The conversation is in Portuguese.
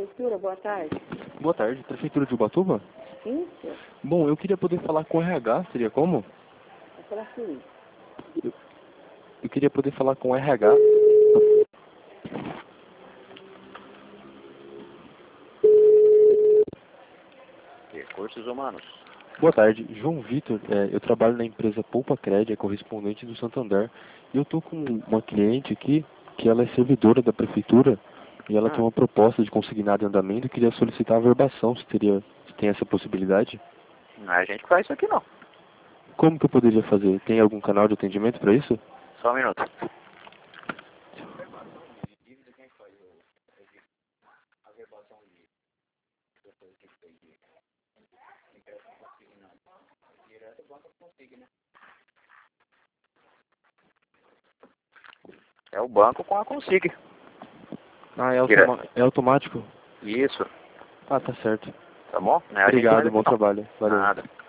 Prefeitura, boa tarde. Boa tarde, Prefeitura de Ubatuba? Isso? Bom, eu queria poder falar com o RH, seria como? É para sim. Eu queria poder falar com o RH. Recursos humanos. Boa tarde, João Vitor, eu trabalho na empresa Poupa Cred, é correspondente do Santander, e eu estou com uma cliente aqui, que ela é servidora da Prefeitura, e ela tem uma proposta de consignado em andamento e queria solicitar a verbação, se tem essa possibilidade. Não é a gente que faz isso aqui não. Como que eu poderia fazer? Tem algum canal de atendimento para isso? Só um minuto. É o banco com a Consig. Ah, é automático? Isso. Ah, tá certo. Tá bom? Não é a gente que Obrigado, faz bom aqui não. trabalho. Valeu. Nada.